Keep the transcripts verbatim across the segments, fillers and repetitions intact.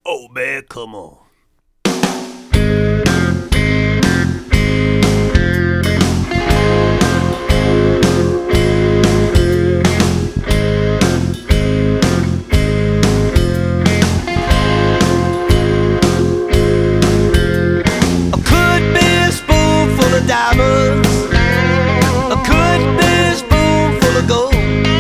Oh man, come on. Diamonds, I could be a spoonful of gold,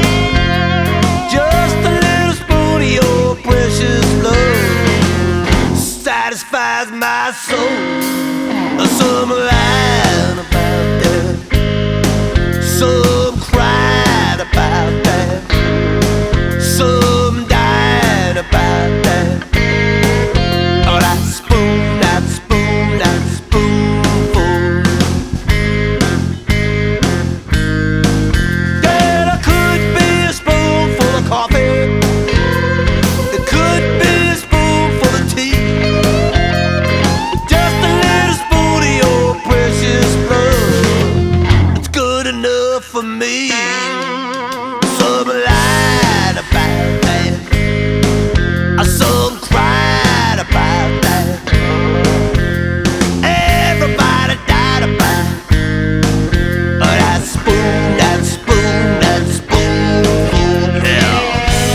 just a little spoon of your precious love satisfies my soul. Some lied about that, some cried about that, some died about that. Oh, that spoon, that spoon, that spoonful. For me, some lied about that, some cried about that. Everybody died about that spoon, that spoon, that spoonful, yeah.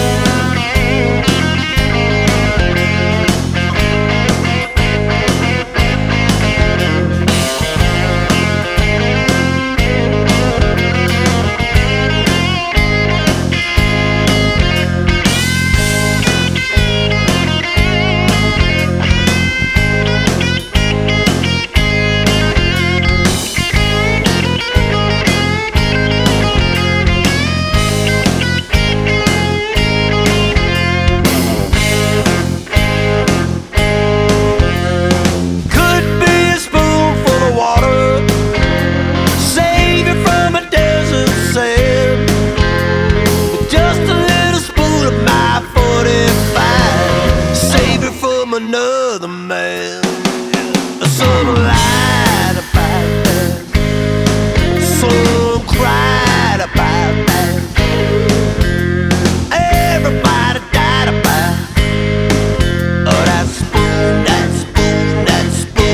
Another man, some lied about that, some cried about that. Everybody died about oh, that spoon, that spoon, that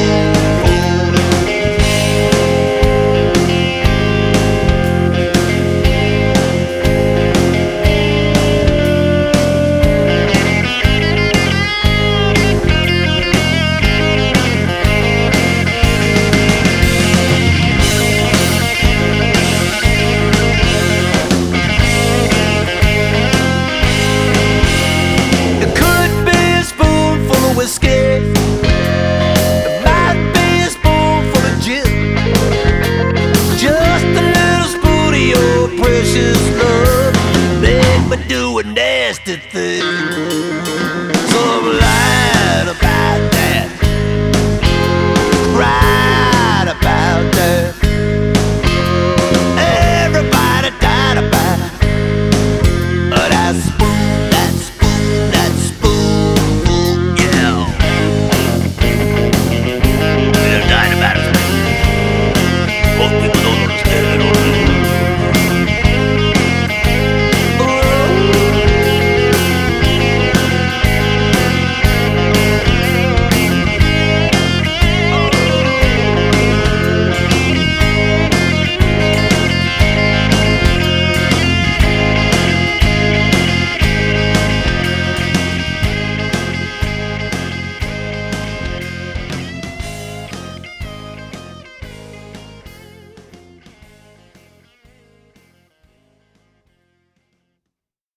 whiskey, it might be a spoonful of gin, just a little spoon of your precious love, make me do a nasty thing.